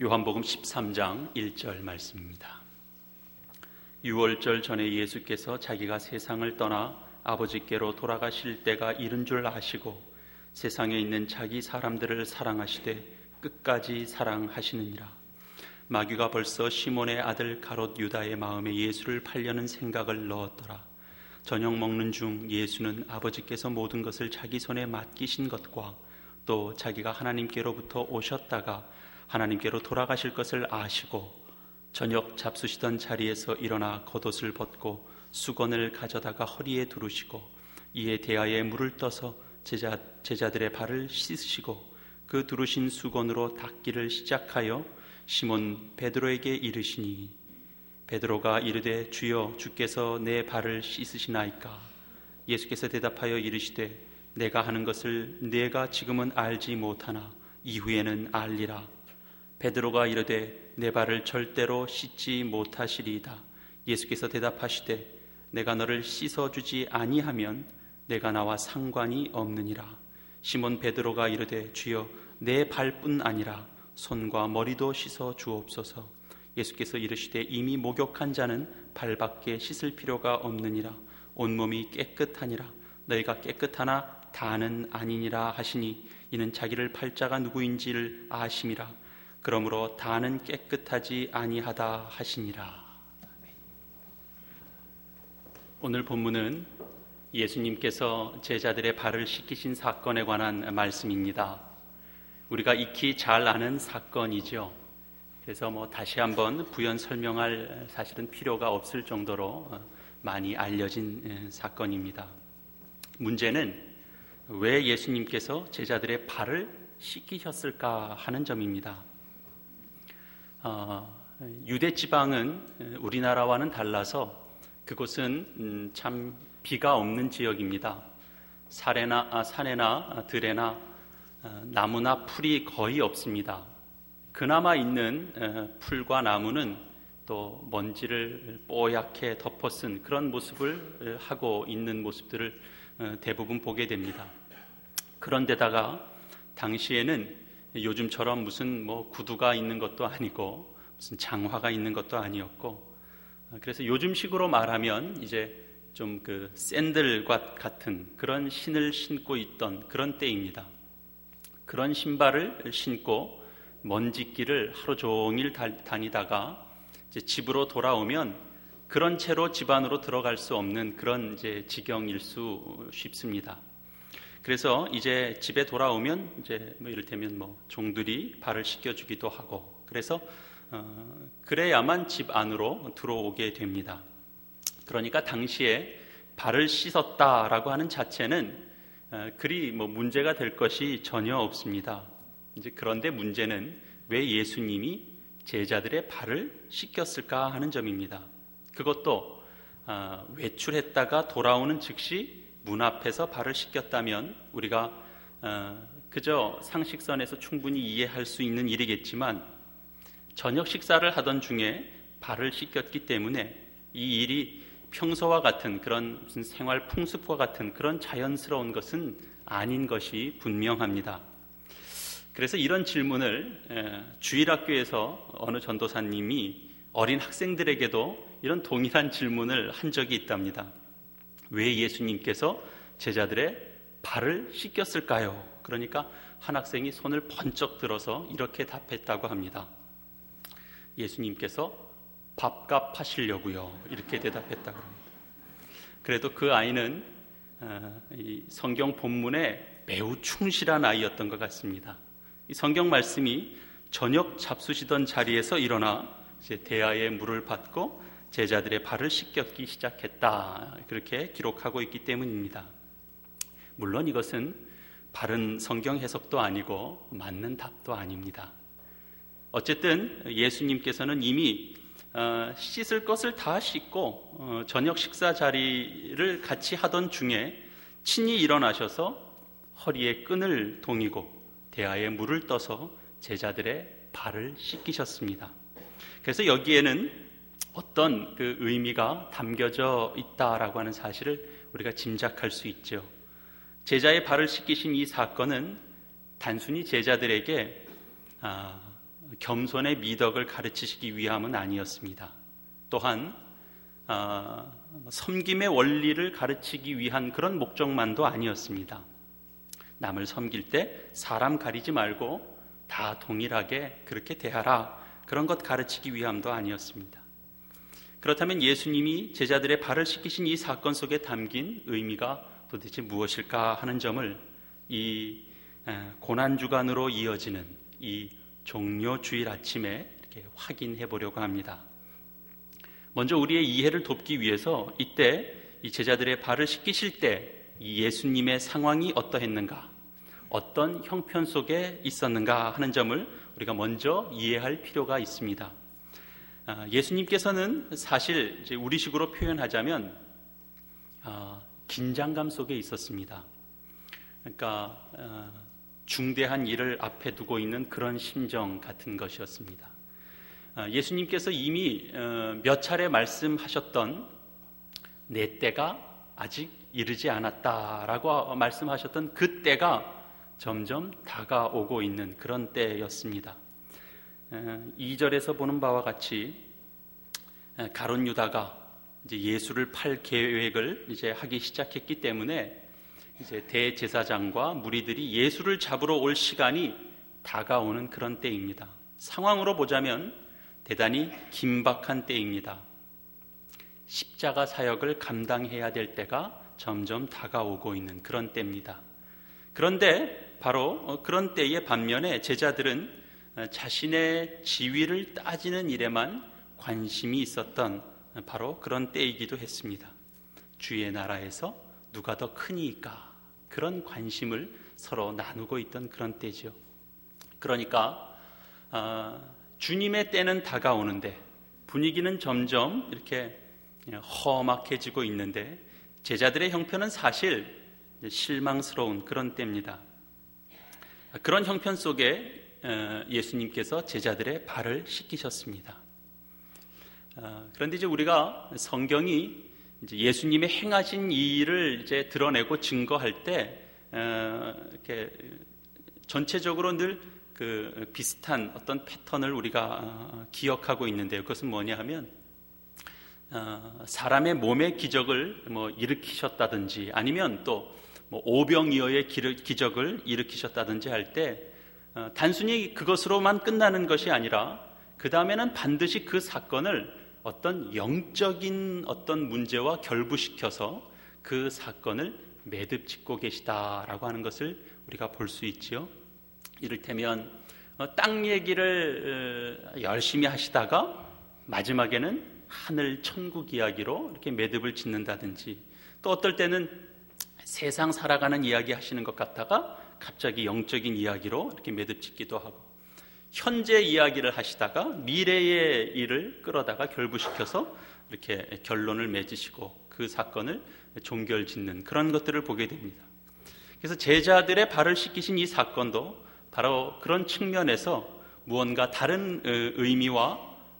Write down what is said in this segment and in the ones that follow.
요한복음 13장 1절 말씀입니다. 유월절 전에 예수께서 자기가 세상을 떠나 아버지께로 돌아가실 때가 이른 줄 아시고 세상에 있는 자기 사람들을 사랑하시되 끝까지 사랑하시느니라. 마귀가 벌써 시몬의 아들 가롯 유다의 마음에 예수를 팔려는 생각을 넣었더라. 저녁 먹는 중 예수는 아버지께서 모든 것을 자기 손에 맡기신 것과 또 자기가 하나님께로부터 오셨다가 하나님께로 돌아가실 것을 아시고 저녁 잡수시던 자리에서 일어나 겉옷을 벗고 수건을 가져다가 허리에 두르시고 이에 대야에 물을 떠서 제자들의 발을 씻으시고 그 두르신 수건으로 닦기를 시작하여 시몬 베드로에게 이르시니 베드로가 이르되 주여 주께서 내 발을 씻으시나이까. 예수께서 대답하여 이르시되 내가 하는 것을 네가 지금은 알지 못하나 이후에는 알리라. 베드로가 이르되 내 발을 절대로 씻지 못하시리이다. 예수께서 대답하시되 내가 너를 씻어주지 아니하면 내가 나와 상관이 없느니라. 시몬 베드로가 이르되 주여 내 발뿐 아니라 손과 머리도 씻어 주옵소서. 예수께서 이르시되 이미 목욕한 자는 발밖에 씻을 필요가 없느니라. 온몸이 깨끗하니라. 너희가 깨끗하나 다는 아니니라 하시니 이는 자기를 팔 자가 누구인지를 아심이라. 그러므로 다는 깨끗하지 아니하다 하시니라. 오늘 본문은 예수님께서 제자들의 발을 씻기신 사건에 관한 말씀입니다. 우리가 익히 잘 아는 사건이죠. 그래서 다시 한번 부연 설명할 사실은 필요가 없을 정도로 많이 알려진 사건입니다. 문제는 왜 예수님께서 제자들의 발을 씻기셨을까 하는 점입니다. 유대 지방은 우리나라와는 달라서 그곳은 참 비가 없는 지역입니다. 산에나 들에나 나무나 풀이 거의 없습니다. 그나마 있는 풀과 나무는 또 먼지를 뽀얗게 덮어쓴 그런 모습을 하고 있는 모습들을 대부분 보게 됩니다. 그런데다가 당시에는 요즘처럼 무슨 구두가 있는 것도 아니고 무슨 장화가 있는 것도 아니었고, 그래서 요즘식으로 말하면 이제 좀 그 샌들과 같은 그런 신을 신고 있던 그런 때입니다. 그런 신발을 신고 먼지길을 하루 종일 다니다가 이제 집으로 돌아오면 그런 채로 집 안으로 들어갈 수 없는 그런 이제 지경일 수 쉽습니다. 그래서 이제 집에 돌아오면 이제 이를테면 종들이 발을 씻겨주기도 하고, 그래서 그래야만 집 안으로 들어오게 됩니다. 그러니까 당시에 발을 씻었다라고 하는 자체는 그리 문제가 될 것이 전혀 없습니다. 이제 그런데 문제는 왜 예수님이 제자들의 발을 씻겼을까 하는 점입니다. 그것도 외출했다가 돌아오는 즉시 문 앞에서 발을 씻겼다면 우리가 그저 상식선에서 충분히 이해할 수 있는 일이겠지만, 저녁 식사를 하던 중에 발을 씻겼기 때문에 이 일이 평소와 같은 그런 무슨 생활 풍습과 같은 그런 자연스러운 것은 아닌 것이 분명합니다. 그래서 이런 질문을 주일학교에서 어느 전도사님이 어린 학생들에게도 이런 동일한 질문을 한 적이 있답니다. 왜 예수님께서 제자들의 발을 씻겼을까요? 그러니까 한 학생이 손을 번쩍 들어서 이렇게 답했다고 합니다. 예수님께서 밥값 하시려고요. 이렇게 대답했다고 합니다. 그래도 그 아이는 이 성경 본문에 매우 충실한 아이였던 것 같습니다. 이 성경 말씀이 저녁 잡수시던 자리에서 일어나 이제 대야에 물을 받고 제자들의 발을 씻겼기 시작했다, 그렇게 기록하고 있기 때문입니다. 물론 이것은 바른 성경 해석도 아니고 맞는 답도 아닙니다. 어쨌든 예수님께서는 이미 씻을 것을 다 씻고 저녁 식사 자리를 같이 하던 중에 친히 일어나셔서 허리에 끈을 동이고 대야에 물을 떠서 제자들의 발을 씻기셨습니다. 그래서 여기에는 어떤 그 의미가 담겨져 있다라고 하는 사실을 우리가 짐작할 수 있죠. 제자의 발을 씻기신 이 사건은 단순히 제자들에게 겸손의 미덕을 가르치시기 위함은 아니었습니다. 또한 섬김의 원리를 가르치기 위한 그런 목적만도 아니었습니다. 남을 섬길 때 사람 가리지 말고 다 동일하게 그렇게 대하라, 그런 것 가르치기 위함도 아니었습니다. 그렇다면 예수님이 제자들의 발을 씻기신 이 사건 속에 담긴 의미가 도대체 무엇일까 하는 점을 이 고난주간으로 이어지는 이 종료주일 아침에 이렇게 확인해 보려고 합니다. 먼저 우리의 이해를 돕기 위해서 이때 이 제자들의 발을 씻기실 때 이 예수님의 상황이 어떠했는가, 어떤 형편 속에 있었는가 하는 점을 우리가 먼저 이해할 필요가 있습니다. 예수님께서는 사실 이제 우리식으로 표현하자면 긴장감 속에 있었습니다. 그러니까 중대한 일을 앞에 두고 있는 그런 심정 같은 것이었습니다. 예수님께서 이미 몇 차례 말씀하셨던 내 때가 아직 이르지 않았다라고 말씀하셨던 그 때가 점점 다가오고 있는 그런 때였습니다. 2절에서 보는 바와 같이 가룟 유다가 이제 예수를 팔 계획을 이제 하기 시작했기 때문에 이제 대제사장과 무리들이 예수를 잡으러 올 시간이 다가오는 그런 때입니다. 상황으로 보자면 대단히 긴박한 때입니다. 십자가 사역을 감당해야 될 때가 점점 다가오고 있는 그런 때입니다. 그런데 바로 그런 때의 반면에 제자들은 자신의 지위를 따지는 일에만 관심이 있었던 바로 그런 때이기도 했습니다. 주의 나라에서 누가 더 크니까, 그런 관심을 서로 나누고 있던 그런 때죠. 그러니까 주님의 때는 다가오는데 분위기는 점점 이렇게 험악해지고 있는데 제자들의 형편은 사실 실망스러운 그런 때입니다. 그런 형편 속에 예수님께서 제자들의 발을 씻기셨습니다. 그런데 이제 우리가 성경이 이제 예수님의 행하신 이 일을 이제 드러내고 증거할 때 이렇게 전체적으로 늘 그 비슷한 어떤 패턴을 우리가 기억하고 있는데요. 그것은 뭐냐 하면 사람의 몸의 기적을 일으키셨다든지 아니면 또 오병이어의 기적을 일으키셨다든지 할 때 단순히 그것으로만 끝나는 것이 아니라 그 다음에는 반드시 그 사건을 어떤 영적인 어떤 문제와 결부시켜서 그 사건을 매듭 짓고 계시다라고 하는 것을 우리가 볼 수 있지요. 이를테면 땅 얘기를 열심히 하시다가 마지막에는 하늘 천국 이야기로 이렇게 매듭을 짓는다든지, 또 어떨 때는 세상 살아가는 이야기 하시는 것 같다가 갑자기 영적인 이야기로 이렇게 매듭 짓기도 하고, 현재 이야기를 하시다가 미래의 일을 끌어다가 결부시켜서 이렇게 결론을 맺으시고 그 사건을 종결짓는 그런 것들을 보게 됩니다. 그래서 제자들의 발을 씻기신 이 사건도 바로 그런 측면에서 무언가 다른 의미와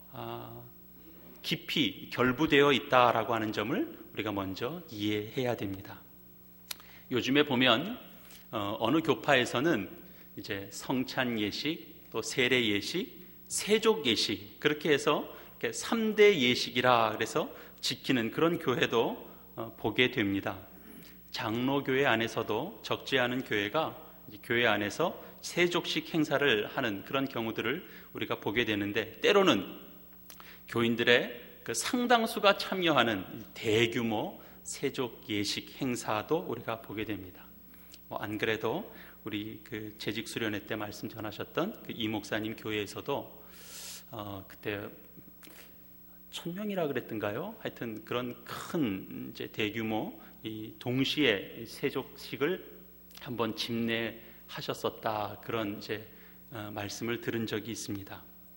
깊이 결부되어 있다라고 하는 점을 우리가 먼저 이해해야 됩니다. 요즘에 보면 어느 교파에서는 이제 성찬 예식, 또 세례 예식, 세족 예식, 그렇게 해서 3대 예식이라 그래서 지키는 그런 교회도 보게 됩니다. 장로교회 안에서도 적지 않은 교회가 교회 안에서 세족식 행사를 하는 그런 경우들을 우리가 보게 되는데, 때로는 교인들의 그 상당수가 참여하는 대규모 세족 예식 행사도 우리가 보게 됩니다. 안 그래도 우리 그 재직 수련회 때 말씀 전하셨던 그 이 목사님 교회에서도 그때 1000명이라 그랬던가요? 하여튼 그런 큰 이제 대규모 이 동시에 세족식을 한번 집례하셨었다, 그런 이제 말씀을 들은 적이 있습니다.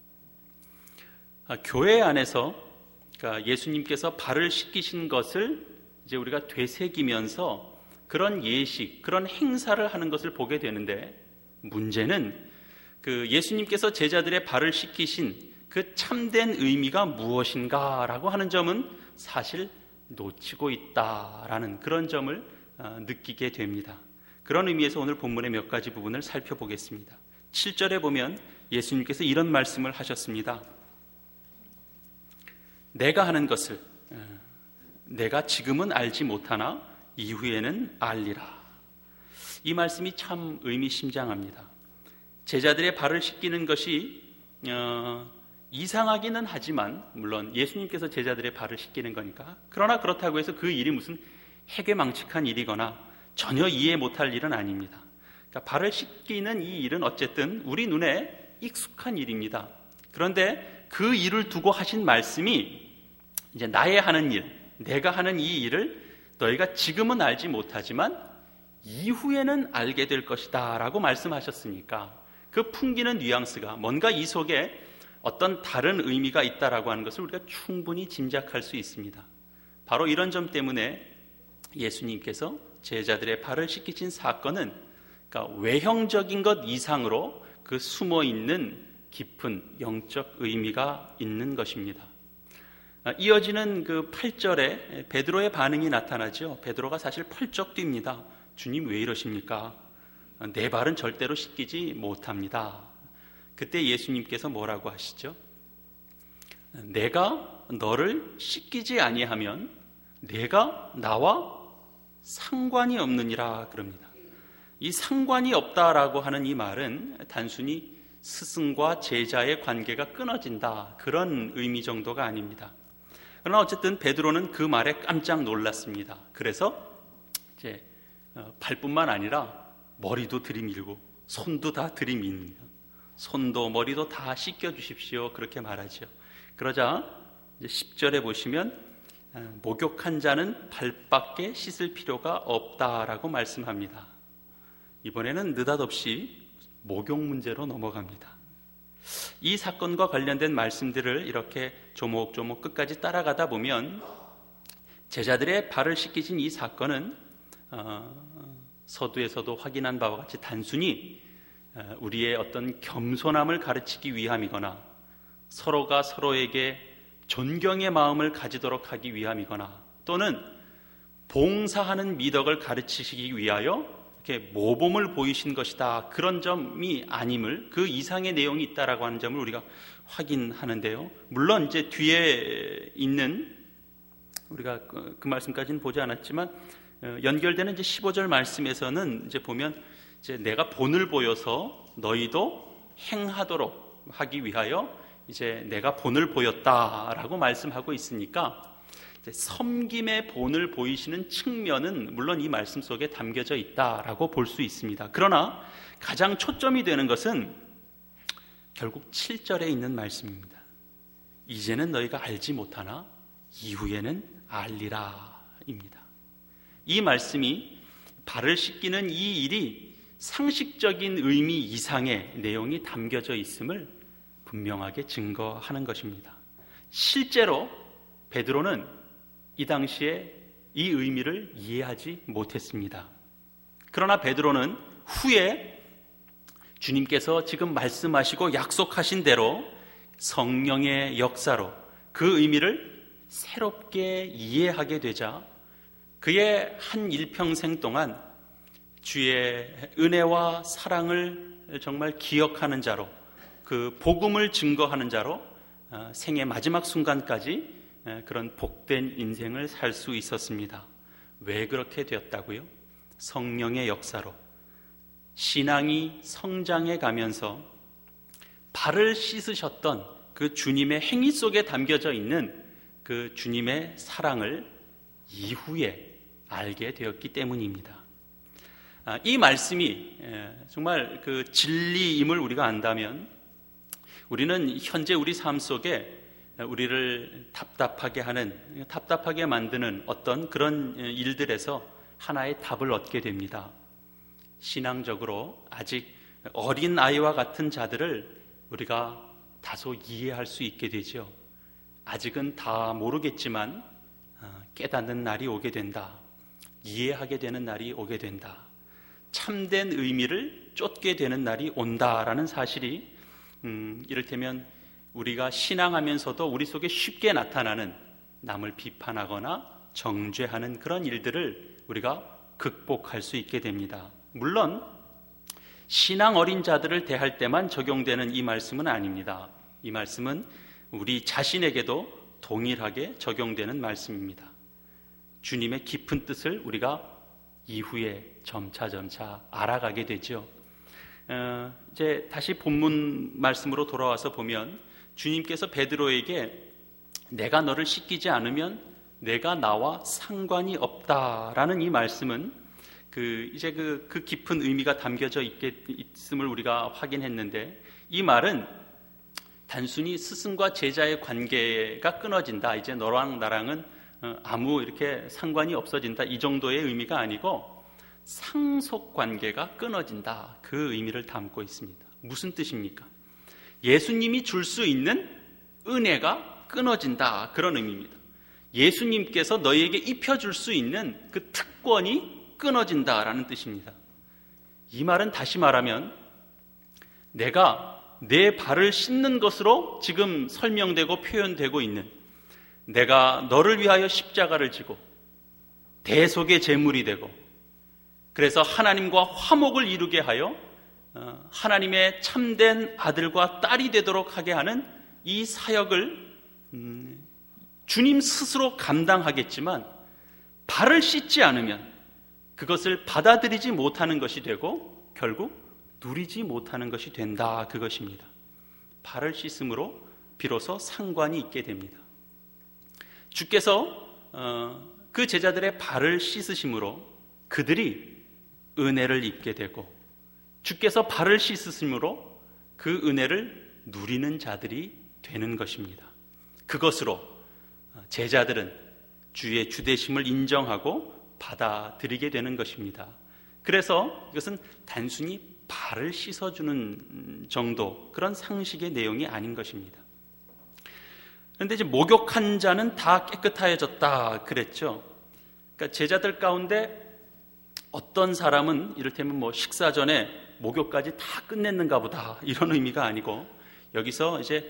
교회 안에서 그러니까 예수님께서 발을 씻기신 것을 이제 우리가 되새기면서 그런 예식, 그런 행사를 하는 것을 보게 되는데, 문제는 그 예수님께서 제자들의 발을 씻기신 그 참된 의미가 무엇인가라고 하는 점은 사실 놓치고 있다라는 그런 점을 느끼게 됩니다. 그런 의미에서 오늘 본문의 몇 가지 부분을 살펴보겠습니다. 7절에 보면 예수님께서 이런 말씀을 하셨습니다. 내가 하는 것을 내가 지금은 알지 못하나 이후에는 알리라. 이 말씀이 참 의미심장합니다. 제자들의 발을 씻기는 것이 이상하기는 하지만, 물론 예수님께서 제자들의 발을 씻기는 거니까, 그러나 그렇다고 해서 그 일이 무슨 해괴망측한 일이거나 전혀 이해 못할 일은 아닙니다. 그러니까 발을 씻기는 이 일은 어쨌든 우리 눈에 익숙한 일입니다. 그런데 그 일을 두고 하신 말씀이 이제 나의 하는 일, 내가 하는 이 일을 너희가 지금은 알지 못하지만 이후에는 알게 될 것이다 라고 말씀하셨으니까 그 풍기는 뉘앙스가 뭔가 이 속에 어떤 다른 의미가 있다라고 하는 것을 우리가 충분히 짐작할 수 있습니다. 바로 이런 점 때문에 예수님께서 제자들의 발을 씻기신 사건은, 그러니까 외형적인 것 이상으로 그 숨어있는 깊은 영적 의미가 있는 것입니다. 이어지는 그 8절에 베드로의 반응이 나타나죠. 베드로가 사실 펄쩍 뜁니다. 주님 왜 이러십니까? 내 발은 절대로 씻기지 못합니다. 그때 예수님께서 뭐라고 하시죠? 내가 너를 씻기지 아니하면 내가 나와 상관이 없느니라 그럽니다. 이 상관이 없다라고 하는 이 말은 단순히 스승과 제자의 관계가 끊어진다, 그런 의미 정도가 아닙니다. 그러나 어쨌든 베드로는 그 말에 깜짝 놀랐습니다. 그래서 이제 발뿐만 아니라 머리도 들이밀고 손도 다 들이밉니다. 손도 머리도 다 씻겨 주십시오, 그렇게 말하죠. 그러자 이제 10절에 보시면 목욕한 자는 발밖에 씻을 필요가 없다라고 말씀합니다. 이번에는 느닷없이 목욕 문제로 넘어갑니다. 이 사건과 관련된 말씀들을 이렇게 조목조목 끝까지 따라가다 보면 제자들의 발을 씻기신 이 사건은 서두에서도 확인한 바와 같이 단순히 우리의 어떤 겸손함을 가르치기 위함이거나 서로가 서로에게 존경의 마음을 가지도록 하기 위함이거나 또는 봉사하는 미덕을 가르치시기 위하여 이렇게 모범을 보이신 것이다, 그런 점이 아님을, 그 이상의 내용이 있다라고 하는 점을 우리가 확인하는데요. 물론 이제 뒤에 있는, 우리가 그 말씀까지는 보지 않았지만 연결되는 이제 15절 말씀에서는 이제 보면 이제 내가 본을 보여서 너희도 행하도록 하기 위하여 이제 내가 본을 보였다라고 말씀하고 있으니까 이제 섬김의 본을 보이시는 측면은 물론 이 말씀 속에 담겨져 있다라고 볼 수 있습니다. 그러나 가장 초점이 되는 것은 결국 7절에 있는 말씀입니다. 이제는 너희가 알지 못하나 이후에는 알리라 입니다. 이 말씀이 발을 씻기는 이 일이 상식적인 의미 이상의 내용이 담겨져 있음을 분명하게 증거하는 것입니다. 실제로 베드로는 이 당시에 이 의미를 이해하지 못했습니다. 그러나 베드로는 후에 주님께서 지금 말씀하시고 약속하신 대로 성령의 역사로 그 의미를 새롭게 이해하게 되자 그의 한 일평생 동안 주의 은혜와 사랑을 정말 기억하는 자로, 그 복음을 증거하는 자로 생의 마지막 순간까지 그런 복된 인생을 살 수 있었습니다. 왜 그렇게 되었다고요? 성령의 역사로 신앙이 성장해 가면서 발을 씻으셨던 그 주님의 행위 속에 담겨져 있는 그 주님의 사랑을 이후에 알게 되었기 때문입니다. 이 말씀이 정말 그 진리임을 우리가 안다면 우리는 현재 우리 삶 속에 우리를 답답하게 만드는 어떤 그런 일들에서 하나의 답을 얻게 됩니다. 신앙적으로 아직 어린 아이와 같은 자들을 우리가 다소 이해할 수 있게 되죠. 아직은 다 모르겠지만 깨닫는 날이 오게 된다. 이해하게 되는 날이 오게 된다. 참된 의미를 쫓게 되는 날이 온다라는 사실이 이를테면 우리가 신앙하면서도 우리 속에 쉽게 나타나는 남을 비판하거나 정죄하는 그런 일들을 우리가 극복할 수 있게 됩니다. 물론 신앙 어린 자들을 대할 때만 적용되는 이 말씀은 아닙니다. 이 말씀은 우리 자신에게도 동일하게 적용되는 말씀입니다. 주님의 깊은 뜻을 우리가 이후에 점차 알아가게 되죠. 이제 다시 본문 말씀으로 돌아와서 보면 주님께서 베드로에게 내가 너를 씻기지 않으면 내가 나와 상관이 없다라는 이 말씀은 이제 그 깊은 의미가 담겨져 있음을 우리가 확인했는데, 이 말은 단순히 스승과 제자의 관계가 끊어진다, 이제 너랑 나랑은 아무 이렇게 상관이 없어진다, 이 정도의 의미가 아니고 상속 관계가 끊어진다, 그 의미를 담고 있습니다. 무슨 뜻입니까? 예수님이 줄 수 있는 은혜가 끊어진다, 그런 의미입니다. 예수님께서 너희에게 입혀줄 수 있는 그 특권이 끊어진다라는 뜻입니다. 이 말은 다시 말하면 내가 내 발을 씻는 것으로 지금 설명되고 표현되고 있는, 내가 너를 위하여 십자가를 지고 대속의 제물이 되고 그래서 하나님과 화목을 이루게 하여 하나님의 참된 아들과 딸이 되도록 하게 하는 이 사역을 주님 스스로 감당하겠지만 발을 씻지 않으면 그것을 받아들이지 못하는 것이 되고 결국 누리지 못하는 것이 된다, 그것입니다. 발을 씻음으로 비로소 상관이 있게 됩니다. 주께서 그 제자들의 발을 씻으심으로 그들이 은혜를 입게 되고, 주께서 발을 씻으심으로 그 은혜를 누리는 자들이 되는 것입니다. 그것으로 제자들은 주의 주되심을 인정하고 받아들이게 되는 것입니다. 그래서 이것은 단순히 발을 씻어주는 정도, 그런 상식의 내용이 아닌 것입니다. 그런데 이제 목욕한 자는 다 깨끗하여졌다 그랬죠. 그러니까 제자들 가운데 어떤 사람은 이를테면 식사 전에 목욕까지 다 끝냈는가 보다, 이런 의미가 아니고, 여기서 이제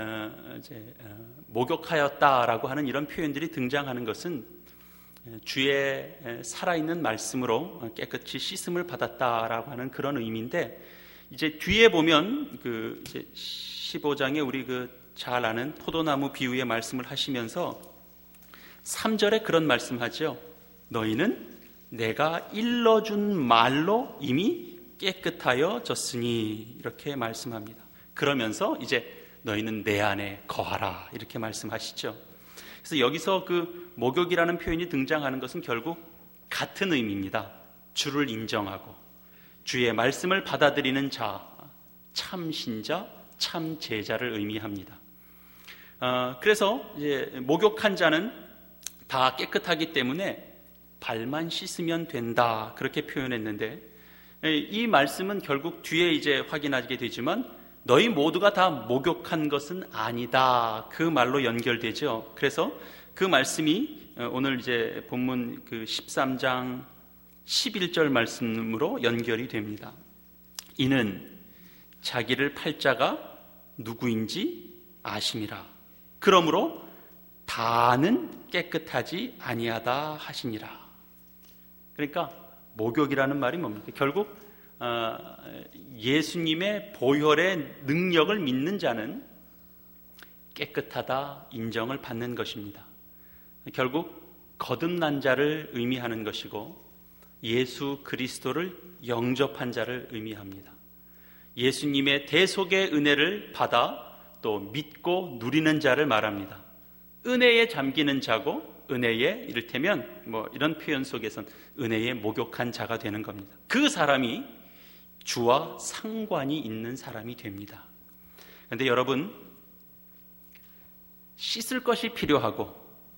목욕하였다라고 하는 이런 표현들이 등장하는 것은 주의 살아있는 말씀으로 깨끗이 씻음을 받았다라고 하는 그런 의미인데, 이제 뒤에 보면 이제 15장에 우리 잘 아는 포도나무 비유의 말씀을 하시면서 3절에 그런 말씀하죠. 너희는 내가 일러준 말로 이미 깨끗하여졌으니, 이렇게 말씀합니다. 그러면서 이제 너희는 내 안에 거하라, 이렇게 말씀하시죠. 그래서 여기서 그 목욕이라는 표현이 등장하는 것은 결국 같은 의미입니다. 주를 인정하고 주의 말씀을 받아들이는 자, 참 신자, 참 제자를 의미합니다. 그래서 이제 목욕한 자는 다 깨끗하기 때문에 발만 씻으면 된다, 그렇게 표현했는데, 이 말씀은 결국 뒤에 이제 확인하게 되지만 너희 모두가 다 목욕한 것은 아니다, 그 말로 연결되죠. 그래서 그 말씀이 오늘 이제 본문 13장 11절 말씀으로 연결이 됩니다. 이는 자기를 팔 자가 누구인지 아심이라. 그러므로 다는 깨끗하지 아니하다 하시니라. 그러니까 목욕이라는 말이 뭡니까? 결국 예수님의 보혈의 능력을 믿는 자는 깨끗하다 인정을 받는 것입니다. 결국 거듭난 자를 의미하는 것이고 예수 그리스도를 영접한 자를 의미합니다. 예수님의 대속의 은혜를 받아 또 믿고 누리는 자를 말합니다. 은혜에 잠기는 자고 은혜에, 이를테면 이런 표현 속에선 은혜에 목욕한 자가 되는 겁니다. 그 사람이 주와 상관이 있는 사람이 됩니다. 그런데 여러분, 씻을 것이 필요하고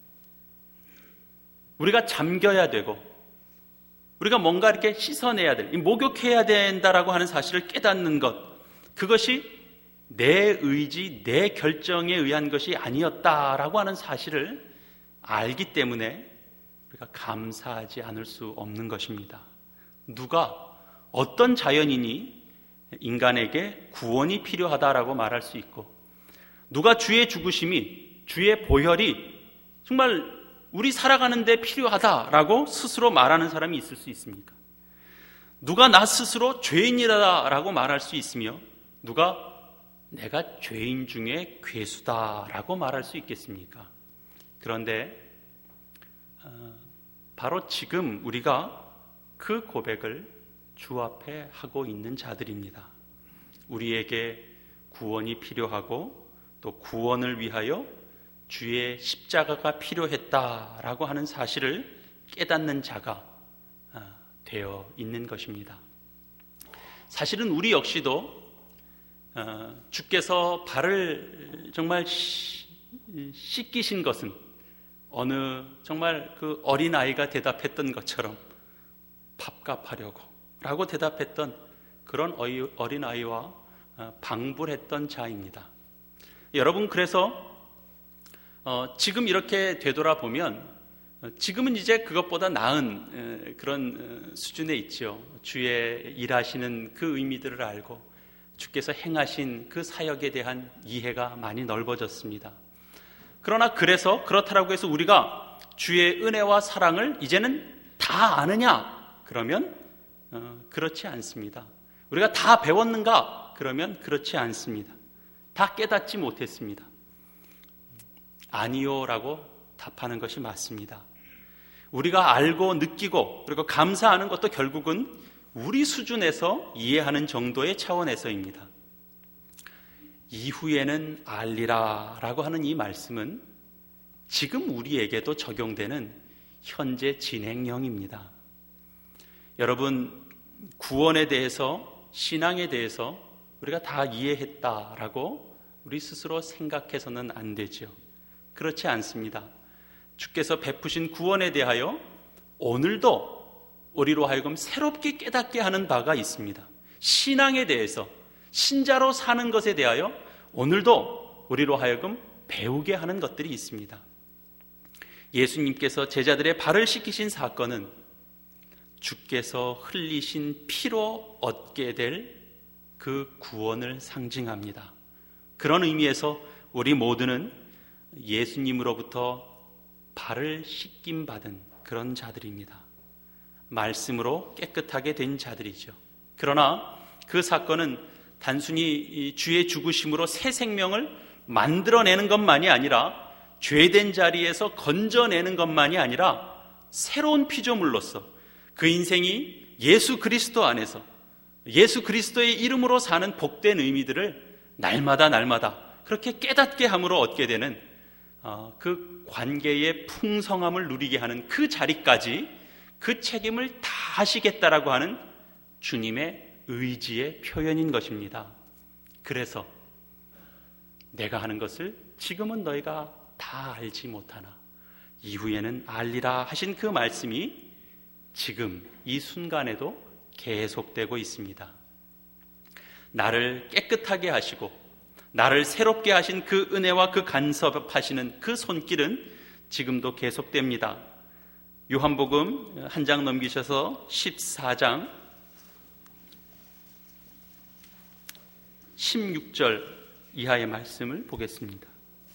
우리가 잠겨야 되고 우리가 뭔가 이렇게 씻어내야 될, 목욕해야 된다라고 하는 사실을 깨닫는 것, 그것이 내 의지, 내 결정에 의한 것이 아니었다라고 하는 사실을 알기 때문에 우리가 감사하지 않을 수 없는 것입니다. 누가, 어떤 자연인이 인간에게 구원이 필요하다라고 말할 수 있고, 누가 주의 죽으심이, 주의 보혈이 정말 우리 살아가는 데 필요하다라고 스스로 말하는 사람이 있을 수 있습니까? 누가 나 스스로 죄인이라고 말할 수 있으며 누가 내가 죄인 중에 괴수다라고 말할 수 있겠습니까? 그런데 바로 지금 우리가 그 고백을 주 앞에 하고 있는 자들입니다. 우리에게 구원이 필요하고 또 구원을 위하여 주의 십자가가 필요했다라고 하는 사실을 깨닫는 자가 되어 있는 것입니다. 사실은 우리 역시도 주께서 발을 정말 씻기신 것은 어느 정말 그 어린아이가 대답했던 것처럼 밥값 하려고 라고 대답했던 그런 어린아이와 방불했던 자입니다. 여러분, 그래서 지금 이렇게 되돌아보면 지금은 이제 그것보다 나은 그런 수준에 있죠. 주의 일하시는 그 의미들을 알고 주께서 행하신 그 사역에 대한 이해가 많이 넓어졌습니다. 그러나 그렇다라고 해서 우리가 주의 은혜와 사랑을 이제는 다 아느냐? 그러면 그렇지 않습니다. 우리가 다 배웠는가? 그러면 그렇지 않습니다. 다 깨닫지 못했습니다. 아니요라고 답하는 것이 맞습니다. 우리가 알고 느끼고 그리고 감사하는 것도 결국은 우리 수준에서 이해하는 정도의 차원에서입니다. 이후에는 알리라 라고 하는 이 말씀은 지금 우리에게도 적용되는 현재 진행형입니다. 여러분, 구원에 대해서, 신앙에 대해서 우리가 다 이해했다라고 우리 스스로 생각해서는 안 되죠. 그렇지 않습니다. 주께서 베푸신 구원에 대하여 오늘도 우리로 하여금 새롭게 깨닫게 하는 바가 있습니다. 신앙에 대해서, 신자로 사는 것에 대하여 오늘도 우리로 하여금 배우게 하는 것들이 있습니다. 예수님께서 제자들의 발을 씻기신 사건은 주께서 흘리신 피로 얻게 될 그 구원을 상징합니다. 그런 의미에서 우리 모두는 예수님으로부터 발을 씻김 받은 그런 자들입니다. 말씀으로 깨끗하게 된 자들이죠. 그러나 그 사건은 단순히 주의 죽으심으로 새 생명을 만들어내는 것만이 아니라 죄된 자리에서 건져내는 것만이 아니라 새로운 피조물로서 그 인생이 예수 그리스도 안에서 예수 그리스도의 이름으로 사는 복된 의미들을 날마다 그렇게 깨닫게 함으로 얻게 되는 그 관계의 풍성함을 누리게 하는 그 자리까지 그 책임을 다 하시겠다라고 하는 주님의 의지의 표현인 것입니다. 그래서 내가 하는 것을 지금은 너희가 다 알지 못하나 이후에는 알리라 하신 그 말씀이 지금 이 순간에도 계속되고 있습니다. 나를 깨끗하게 하시고 나를 새롭게 하신 그 은혜와 그 간섭하시는 그 손길은 지금도 계속됩니다. 요한복음 한 장 넘기셔서 14장 16절 이하의 말씀을 보겠습니다.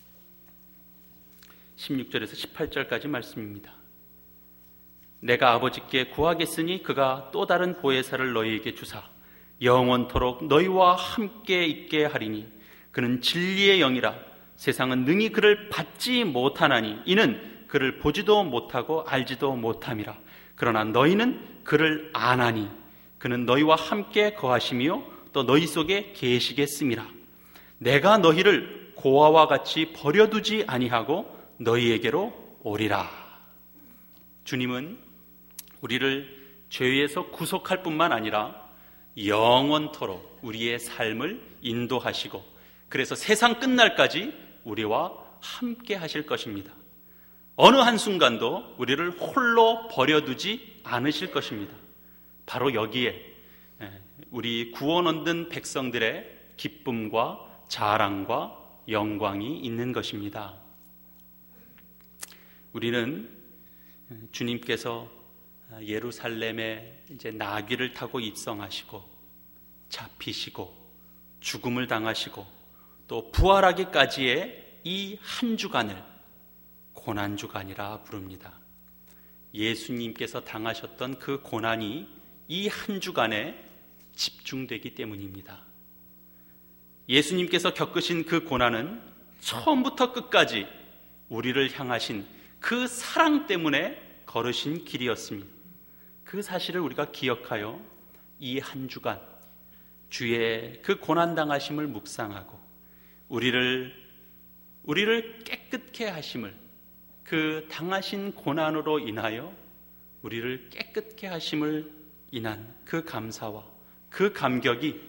16절에서 18절까지 말씀입니다. 내가 아버지께 구하겠으니 그가 또 다른 보혜사를 너희에게 주사 영원토록 너희와 함께 있게 하리니 그는 진리의 영이라 세상은 능히 그를 받지 못하나니 이는 그를 보지도 못하고 알지도 못함이라. 그러나 너희는 그를 아나니 그는 너희와 함께 거하시며 또 너희 속에 계시겠음이라. 내가 너희를 고아와 같이 버려두지 아니하고 너희에게로 오리라. 주님은 우리를 죄에서 구속할 뿐만 아니라 영원토록 우리의 삶을 인도하시고 그래서 세상 끝날까지 우리와 함께 하실 것입니다. 어느 한순간도 우리를 홀로 버려두지 않으실 것입니다. 바로 여기에 우리 구원 얻는 백성들의 기쁨과 자랑과 영광이 있는 것입니다. 우리는 주님께서 예루살렘에 이제 나귀를 타고 입성하시고 잡히시고 죽음을 당하시고 또 부활하기까지의 이 한 주간을 고난주간이라 부릅니다. 예수님께서 당하셨던 그 고난이 이 한 주간에 집중되기 때문입니다. 예수님께서 겪으신 그 고난은 처음부터 끝까지 우리를 향하신 그 사랑 때문에 걸으신 길이었습니다. 그 사실을 우리가 기억하여 이 한 주간 주의 그 고난당하심을 묵상하고 우리를 깨끗게 하심을, 그 당하신 고난으로 인하여 우리를 깨끗게 하심을 인한 그 감사와 그 감격이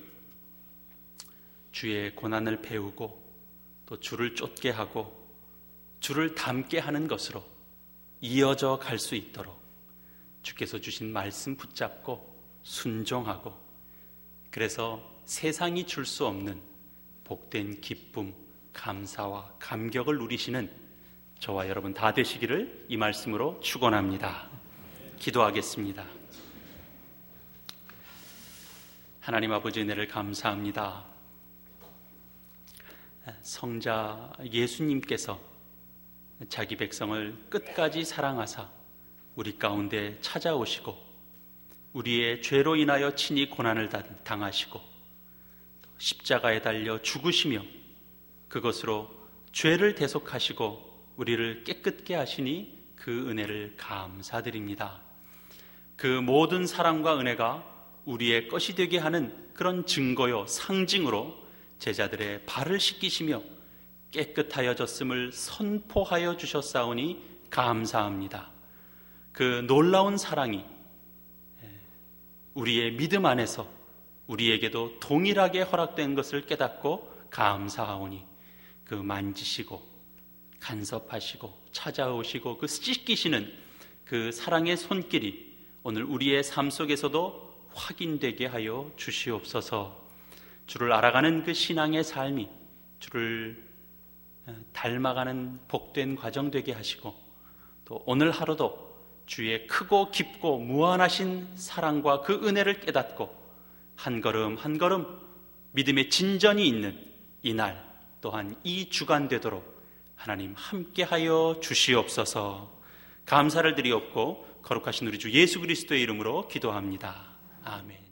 주의 고난을 배우고 또 주를 쫓게 하고 주를 닮게 하는 것으로 이어져 갈 수 있도록 주께서 주신 말씀 붙잡고 순종하고, 그래서 세상이 줄 수 없는 복된 기쁨, 감사와 감격을 누리시는 저와 여러분 다 되시기를 이 말씀으로 축원합니다. 기도하겠습니다. 하나님 아버지, 은혜를 감사합니다. 성자 예수님께서 자기 백성을 끝까지 사랑하사 우리 가운데 찾아오시고 우리의 죄로 인하여 친히 고난을 당하시고 십자가에 달려 죽으시며 그것으로 죄를 대속하시고 우리를 깨끗게 하시니 그 은혜를 감사드립니다. 그 모든 사랑과 은혜가 우리의 것이 되게 하는 그런 증거요 상징으로 제자들의 발을 씻기시며 깨끗하여졌음을 선포하여 주셨사오니 감사합니다. 그 놀라운 사랑이 우리의 믿음 안에서 우리에게도 동일하게 허락된 것을 깨닫고 감사하오니 그 만지시고 간섭하시고 찾아오시고 그 씻기시는 그 사랑의 손길이 오늘 우리의 삶 속에서도 확인되게 하여 주시옵소서. 주를 알아가는 그 신앙의 삶이 주를 닮아가는 복된 과정 되게 하시고 또 오늘 하루도 주의 크고 깊고 무한하신 사랑과 그 은혜를 깨닫고 한 걸음 한 걸음 믿음의 진전이 있는 이날 또한 이 주간 되도록 하나님 함께하여 주시옵소서. 감사를 드리옵고 거룩하신 우리 주 예수 그리스도의 이름으로 기도합니다. 아멘.